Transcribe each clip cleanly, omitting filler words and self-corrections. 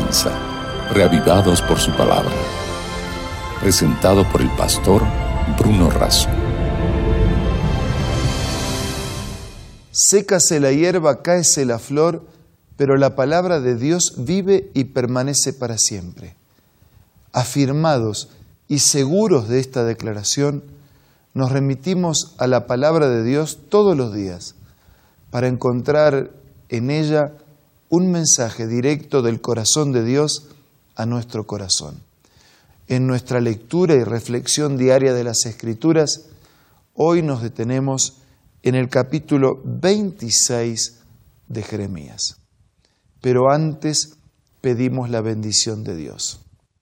comienza, reavivados por su palabra. Presentado por el pastor Bruno Razo. Sécase la hierba, cáese la flor, pero la palabra de Dios vive y permanece para siempre. Afirmados y seguros de esta declaración, nos remitimos a la palabra de Dios todos los días para encontrar en ella un mensaje directo del corazón de Dios a nuestro corazón. En nuestra lectura y reflexión diaria de las Escrituras, hoy nos detenemos en el capítulo 26 de Jeremías. Pero antes pedimos la bendición de Dios.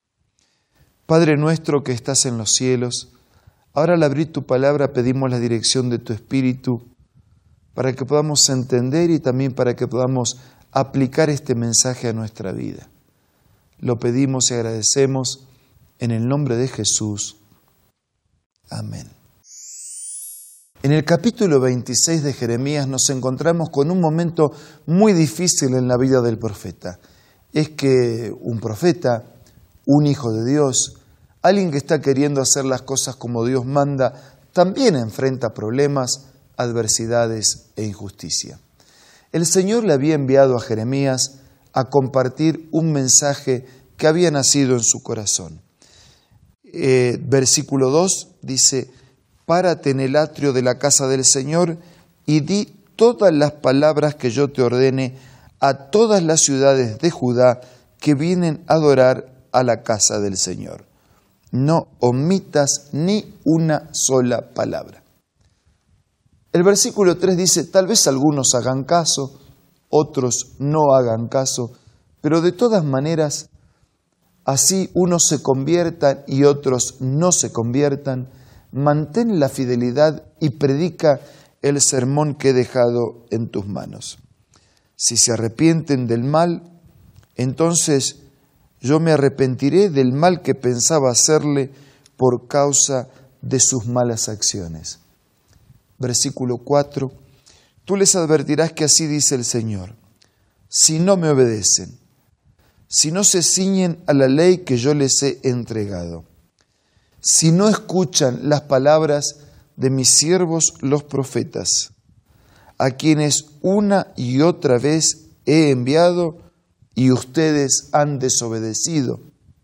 Padre nuestro que estás en los cielos, ahora al abrir tu palabra pedimos la dirección de tu Espíritu para que podamos entender y también para que podamos aplicar este mensaje a nuestra vida. Lo pedimos y agradecemos en el nombre de Jesús. Amén. En el capítulo 26 de Jeremías nos encontramos con un momento muy difícil en la vida del profeta. Es que un profeta, un hijo de Dios, alguien que está queriendo hacer las cosas como Dios manda, también enfrenta problemas, adversidades e injusticia. El Señor le había enviado a Jeremías a compartir un mensaje que había nacido en su corazón. Versículo 2 dice: párate en el atrio de la casa del Señor y di todas las palabras que yo te ordene a todas las ciudades de Judá que vienen a adorar a la casa del Señor. No omitas ni una sola palabra. El versículo 3 dice: tal vez algunos hagan caso, otros no hagan caso, pero de todas maneras, así unos se conviertan y otros no se conviertan, mantén la fidelidad y predica el sermón que he dejado en tus manos. Si se arrepienten del mal, entonces yo me arrepentiré del mal que pensaba hacerle por causa de sus malas acciones. Versículo 4, tú les advertirás que así dice el Señor: si no me obedecen, si no se ciñen a la ley que yo les he entregado, si no escuchan las palabras de mis siervos los profetas, a quienes una y otra vez he enviado y ustedes han desobedecido,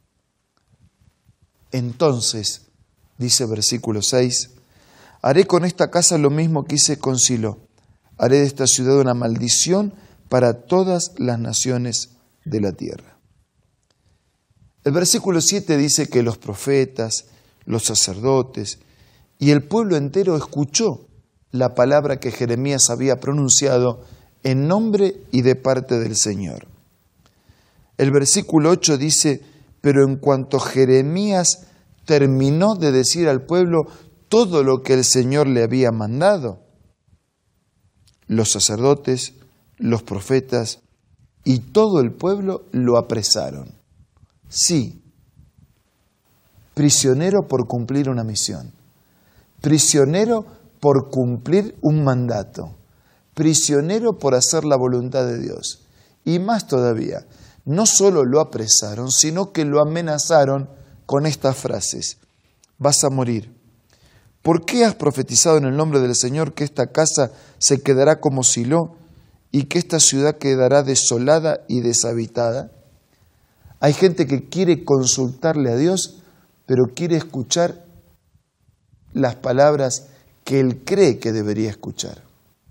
entonces, dice versículo 6, haré con esta casa lo mismo que hice con Silo. Haré de esta ciudad una maldición para todas las naciones de la tierra. El versículo 7 dice que los profetas, los sacerdotes y el pueblo entero escuchó la palabra que Jeremías había pronunciado en nombre y de parte del Señor. El versículo 8 dice: pero en cuanto Jeremías terminó de decir al pueblo todo lo que el Señor le había mandado, los sacerdotes, los profetas y todo el pueblo lo apresaron. Sí, prisionero por cumplir una misión, prisionero por cumplir un mandato, prisionero por hacer la voluntad de Dios. Y más todavía, no solo lo apresaron, sino que lo amenazaron con estas frases: vas a morir. ¿Por qué has profetizado en el nombre del Señor que esta casa se quedará como Silo y que esta ciudad quedará desolada y deshabitada? Hay gente que quiere consultarle a Dios, pero quiere escuchar las palabras que él cree que debería escuchar.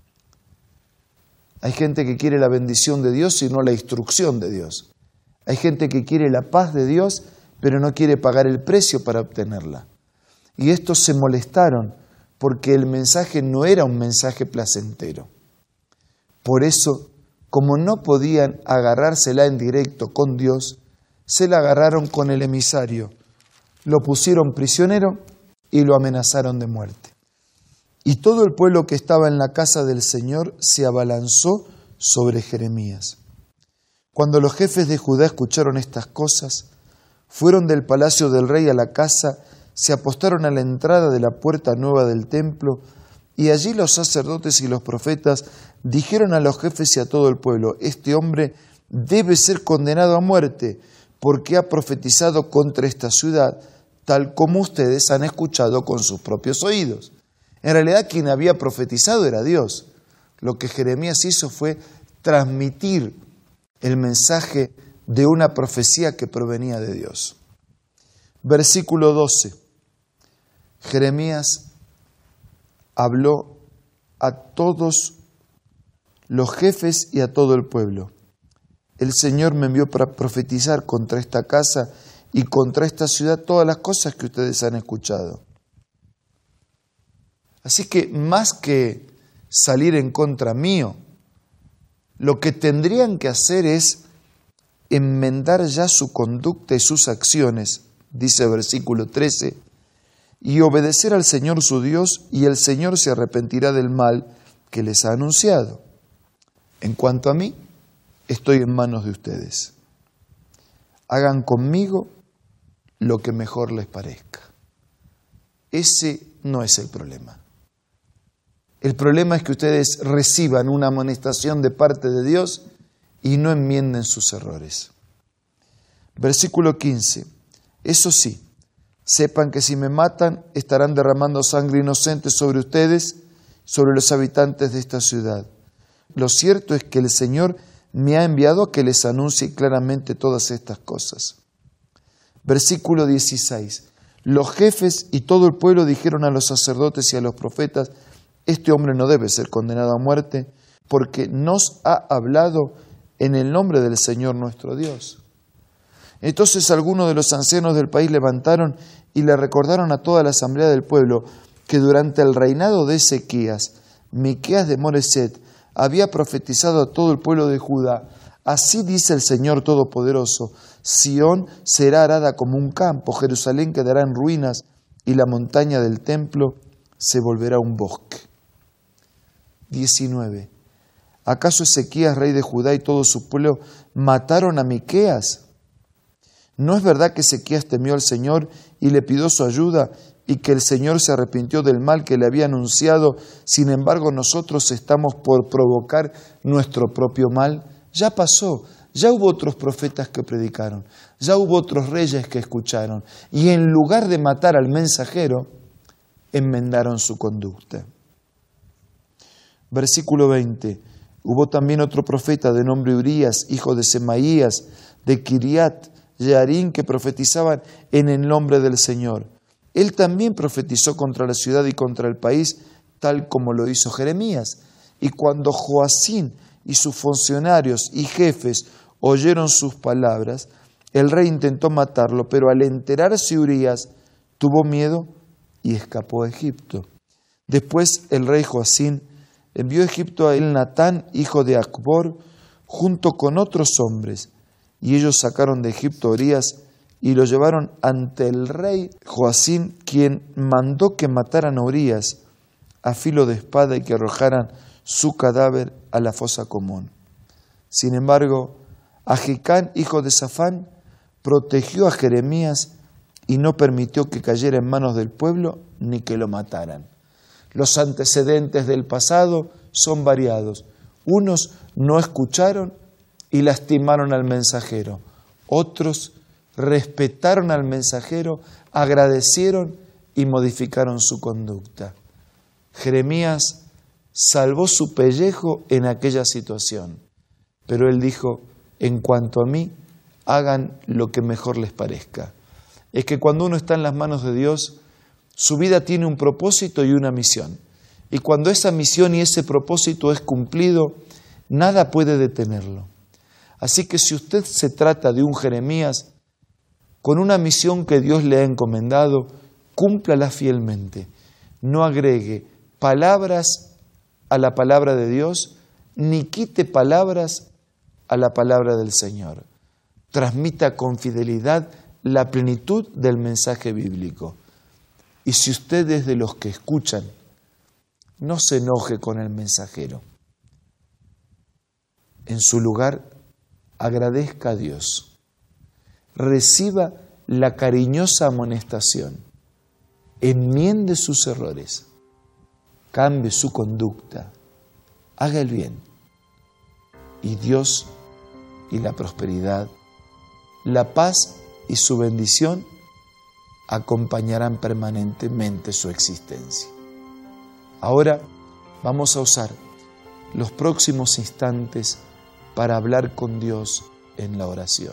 Hay gente que quiere la bendición de Dios y no la instrucción de Dios. Hay gente que quiere la paz de Dios, pero no quiere pagar el precio para obtenerla. Y estos se molestaron porque el mensaje no era un mensaje placentero. Por eso, como no podían agarrársela en directo con Dios, se la agarraron con el emisario, lo pusieron prisionero y lo amenazaron de muerte. Y todo el pueblo que estaba en la casa del Señor se abalanzó sobre Jeremías. Cuando los jefes de Judá escucharon estas cosas, fueron del palacio del rey a la casa, se apostaron a la entrada de la puerta nueva del templo, y allí los sacerdotes y los profetas dijeron a los jefes y a todo el pueblo: este hombre debe ser condenado a muerte, porque ha profetizado contra esta ciudad, tal como ustedes han escuchado con sus propios oídos. En realidad quien había profetizado era Dios. Lo que Jeremías hizo fue transmitir el mensaje de una profecía que provenía de Dios. Versículo 12. Jeremías habló a todos los jefes y a todo el pueblo. El Señor me envió para profetizar contra esta casa y contra esta ciudad todas las cosas que ustedes han escuchado. Así que más que salir en contra mío, lo que tendrían que hacer es enmendar ya su conducta y sus acciones, dice el versículo 13, y obedecer al Señor su Dios, y el Señor se arrepentirá del mal que les ha anunciado. En cuanto a mí, estoy en manos de ustedes. Hagan conmigo lo que mejor les parezca. Ese no es el problema. El problema es que ustedes reciban una amonestación de parte de Dios y no enmienden sus errores. Versículo 15. Eso sí, sepan que si me matan, estarán derramando sangre inocente sobre ustedes, sobre los habitantes de esta ciudad. Lo cierto es que el Señor me ha enviado a que les anuncie claramente todas estas cosas. Versículo 16. Los jefes y todo el pueblo dijeron a los sacerdotes y a los profetas: este hombre no debe ser condenado a muerte, porque nos ha hablado en el nombre del Señor nuestro Dios. Entonces algunos de los ancianos del país levantaron y le recordaron a toda la asamblea del pueblo que durante el reinado de Ezequías, Miqueas de Moreset había profetizado a todo el pueblo de Judá: así dice el Señor Todopoderoso, Sión será arada como un campo, Jerusalén quedará en ruinas y la montaña del templo se volverá un bosque. 19. ¿Acaso Ezequías, rey de Judá, y todo su pueblo mataron a Miqueas? ¿No es verdad que Ezequías temió al Señor y le pidió su ayuda, y que el Señor se arrepintió del mal que le había anunciado? Sin embargo, nosotros estamos por provocar nuestro propio mal. Ya pasó, ya hubo otros profetas que predicaron, ya hubo otros reyes que escucharon, y en lugar de matar al mensajero, enmendaron su conducta. Versículo 20. Hubo también otro profeta de nombre Urías, hijo de Semaías, de Kiriat Jearim, que profetizaban en el nombre del Señor. Él también profetizó contra la ciudad y contra el país, tal como lo hizo Jeremías. Y cuando Joacín y sus funcionarios y jefes oyeron sus palabras, el rey intentó matarlo, pero al enterarse Urías, tuvo miedo y escapó a Egipto. Después el rey Joacín envió a Egipto a Elnatán, hijo de Acbor, junto con otros hombres, y ellos sacaron de Egipto a Urías y lo llevaron ante el rey Joacín, quien mandó que mataran a Urías a filo de espada y que arrojaran su cadáver a la fosa común. Sin embargo, Ahicam, hijo de Safán, protegió a Jeremías y no permitió que cayera en manos del pueblo ni que lo mataran. Los antecedentes del pasado son variados. Unos no escucharon y lastimaron al mensajero. Otros respetaron al mensajero, agradecieron y modificaron su conducta. Jeremías salvó su pellejo en aquella situación, pero él dijo: en cuanto a mí, hagan lo que mejor les parezca. Es que cuando uno está en las manos de Dios, su vida tiene un propósito y una misión. Y cuando esa misión y ese propósito es cumplido, nada puede detenerlo. Así que si usted se trata de un Jeremías, con una misión que Dios le ha encomendado, cúmplala fielmente. No agregue palabras a la palabra de Dios, ni quite palabras a la palabra del Señor. Transmita con fidelidad la plenitud del mensaje bíblico. Y si usted es de los que escuchan, no se enoje con el mensajero. En su lugar, agradezca a Dios. Reciba la cariñosa amonestación. Enmiende sus errores. Cambie su conducta. Haga el bien. Y Dios y la prosperidad, la paz y su bendición acompañarán permanentemente su existencia. Ahora vamos a usar los próximos instantes para hablar con Dios en la oración.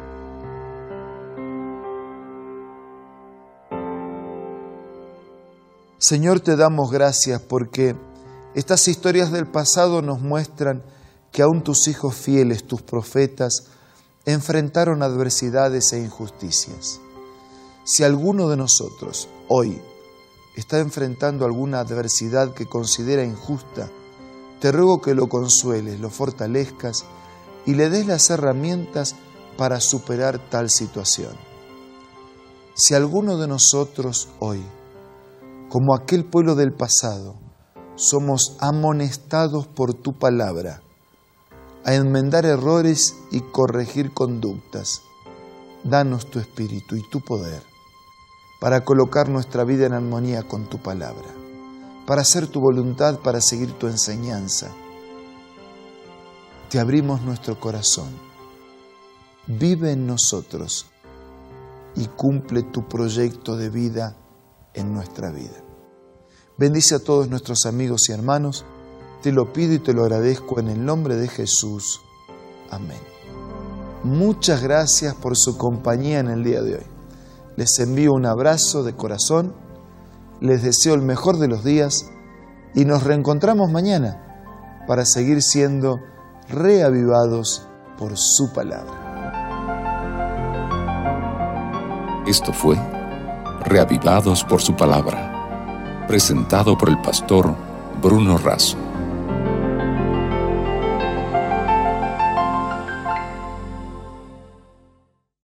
Señor, te damos gracias porque estas historias del pasado nos muestran que aún tus hijos fieles, tus profetas, enfrentaron adversidades e injusticias. Si alguno de nosotros hoy está enfrentando alguna adversidad que considera injusta, te ruego que lo consueles, lo fortalezcas y le des las herramientas para superar tal situación. Si alguno de nosotros hoy, como aquel pueblo del pasado, somos amonestados por tu palabra a enmendar errores y corregir conductas, danos tu espíritu y tu poder para colocar nuestra vida en armonía con tu palabra, para hacer tu voluntad, para seguir tu enseñanza. Te abrimos nuestro corazón. Vive en nosotros y cumple tu proyecto de vida en nuestra vida. Bendice a todos nuestros amigos y hermanos. Te lo pido y te lo agradezco en el nombre de Jesús. Amén. Muchas gracias por su compañía en el día de hoy. Les envío un abrazo de corazón, les deseo el mejor de los días y nos reencontramos mañana para seguir siendo reavivados por su palabra. Esto fue Reavivados por su palabra, presentado por el pastor Bruno Razo.